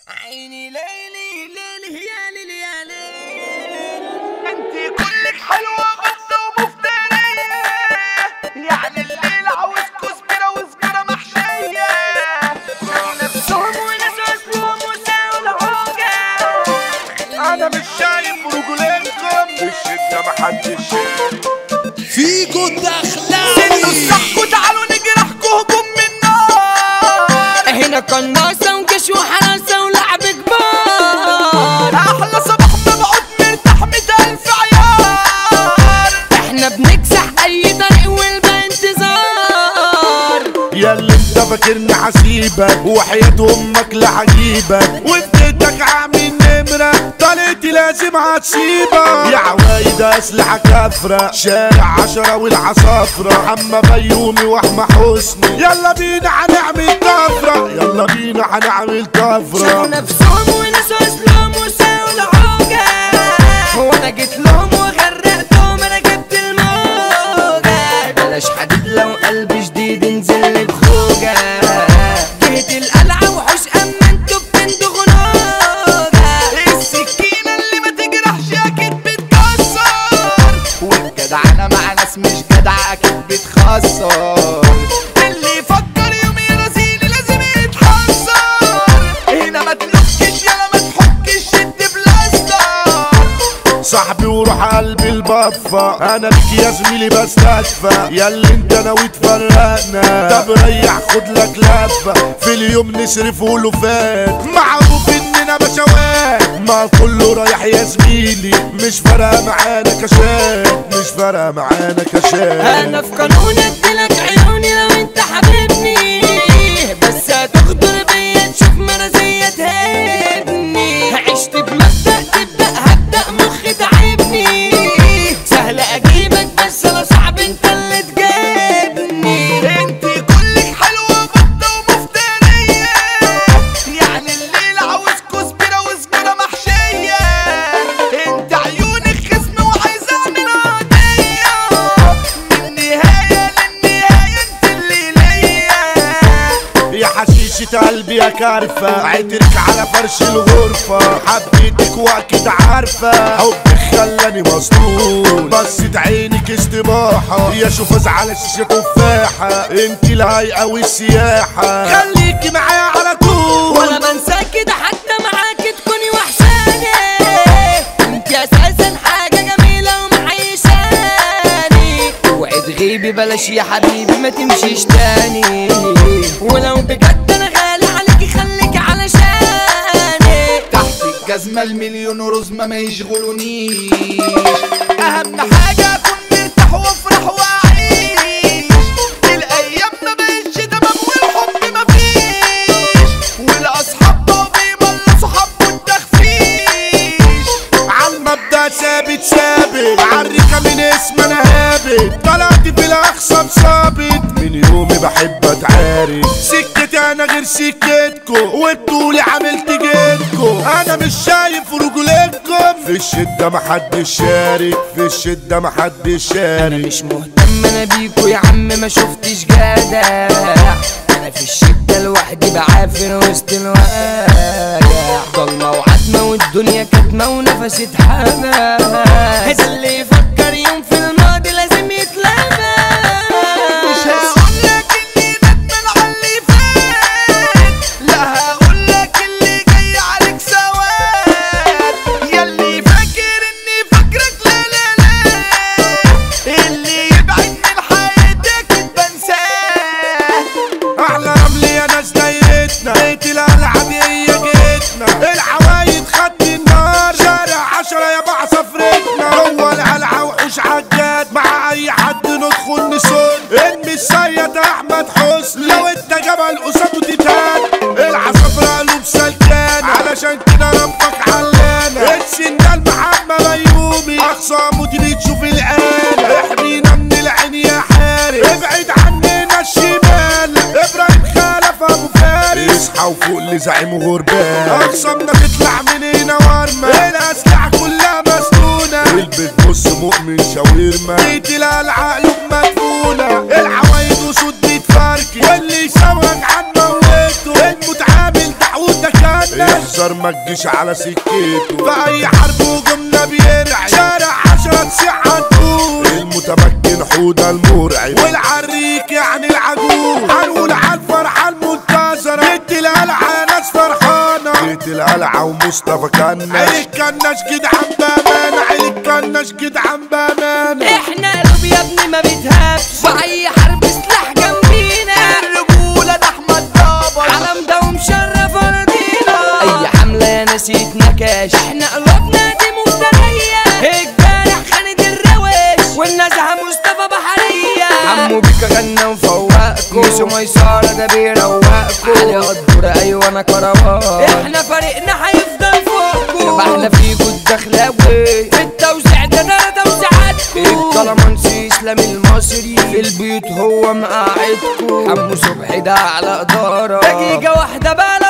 عيني ليلي ليلي يا ليلي يا ليل، انتي كلك حلوة غصة ومفترية، يعني الليل عاوز كزبرة وسجارة محشية. نفسهم وناس اسلوب وساوي العوجة. انا مش شايف رجولينكم بالشدة محدش شايف فيكو دخلاوي. سنوا الصحكوا تعالوا نجرحكوا هجوم من نار. هنا قناصة وجيش وحراسة ولعب كبار. احلى صباح مبعوث مرتاح 100,000 عيار. احنا بنكسح اي طريق والباقي انتظار. ياللي انت فاكرني حسيبك وحياة امك لعجيبك وفديتك عامل نمرة طلعتي لازم هتسيبك. يا عوايد اسلحة كافرة شارع 10 والعصافرة حما بيومي واحمى حسني. يلا بينا هنعمل طفرة يلا بينا هنعمل طفرة. شافوا نفسهم وناس اسلوب وساوي العوجة. هو انا جيت لهم وغرقتهم انا جبت الموجة. بلاش حديد لو قلبي جديد انزل بخوجة. جهة القلعة وحوش اما انتوا بتندغوا نوجة. السكينة اللي ما تجرحش اكيد بتكسر، والجدعنة مع ناس مش جدعة اكيد بتخسر. اللي يفكر يوم يرازيني لازم يتحسر. هنا ما تلوكش يلا ما تحكش شد بلاستر. صاحبي وروح قلبي البفة انا بك يا زميلي بستدفى. ياللي انت ناوي تفرقنا طب ريح خد لك لفة. في اليوم نصرف ولوفات معروف اننا بشوات ما كله رايح يا زميلي. مش فارقة معانا كشات مش فارقة معانا كشات. انا في قانون اديلك عيوني لو انت حبيبني. بس هتغدر بيا تشوف مرازية تهبني. عشت بمبدأ تبدأ هبدأ مخي تعبني. سهل اجيبك بس لو صعب انت اللي تجيبني. انتي كلك حلوة بطة ومفترية، يعني الليل عاوز كزبرة وسجارة محشية. انت عيونك خصم وعايزة اعمل قضية. من النهاية للنهاية انت اللي ليا. يا حشيشة قلبي يا كارفة عطرك على فرش الغرفة. حبيتك واكيد عارفة حبك خلاني مسطول. بصت عينك استباحة يا شوف ازعل شيشة تفاحة. انت الهيئة والسياحة خليكي معايا على طول. ولا بنسى كده حتى معاك تكوني وحشاني. انت اساسا حاجة جميلة ومعيشاني. اوعي تغيبي بلاش يا حبيبي ما تمشيش تاني. ولو بجد انا غالي عليكي خليكي علشاني. تحت الجزمة المليون رزمة ما يشغلونيش. اهم حاجة اكون مرتاح وافرح واعيش. الايام ما بقتش تمام والحب مفيش. والاصحاب بقوا بيملصوا حب والتخفيش. عالمبدأ ثابت ثابت عالريكة من اسم انا هابت. طلعت في الاخصام ثابت من يومي بحب اتعارك. سكتي انا غير سكتكو وبتقولي عملت جيتكو. انا مش شايف رجولتكم في الشدة محدش شارك في الشدة محدش انا شارك. مش مهتم انا بيكو يا عم ما شفتش جدع. انا في الشدة لوحدي بعافر وسط الواجع. ضلمة وعتمة والدنيا كتمة ونفسي اتحمى. هذا اللي يفكر يوم في الماضي لازم يتلمى. مش هقولك اني ندمان على اللي فات، لا هقولك اللي جاي عليك سواد. ياللي فاكر اني فاكرك لا لا لا، اللي يبعد من حياتك بنساه. احلى رمل يا ناس دايرتنا بيت الالعاب هي جيتنا. العوايد خد النار شارع 10 يا بع سفرتنا. جوه القلعة وحوش عجاد مع اي حد ندخل نسول. المسيد احمد حسني لو انت جبل قصاده تيتان. العصافرة قلوب سلكان علشان كده ربك علانا. السندال محمد بيومي اقصى مدير تشوف الآن. احمينا من العين يا حارس ابعد عننا الشمال. ابراهيم خلف ابو فارس اصحى وفوق لزعيم غربان. اقسامنا تطلع من هنا ورمة. الاسلحة كلها مسنونة. البيت بص مؤمن شاورما. بيت القلعة قلوب مدفونة. العوايد وسود بيتفركي واللي يسوق عن موته. المتعامل دعوتك انا يهزر ما تجيش على سكته، في اي حرب هجومنا بيرعي، شارع 10 تسيح هتقول المتمكن حوده المرعب، والعريك يعني العجوز، هنقول على الفرحه المنتظره، بيت القلعه ناس فرحانه، بيت القلعه ومصطفى كناش، عيلك كناش جدعان بامانه، عيلك كناش جدعان بامانه، احنا قلوب يا ابني ما بتهابش، في اي حرب سلاح جنبينا، الرجوله ده احمد بابا، علم ده ومشرف ارضينا، اي حمله يا ناس يتنكش، احنا قلوبنا دي مفتريه، الجارح خالد الروش، والنزهه مصطفى بحريه، عمو بيكا غنى وفوقكم، ميسو ميساره ده بيروقكم، علي قدوره ايوه انا كروان، احنا فريقنا هيفضل فوقكم، احنا فيكوا الدخلاوي، في التوزيع ده توزيعاتكم، الكلامانسي اسلام المصري، في البيوت هو مقاعدكم، حمو صبحي ده على اداره، دقيقه واحده بقى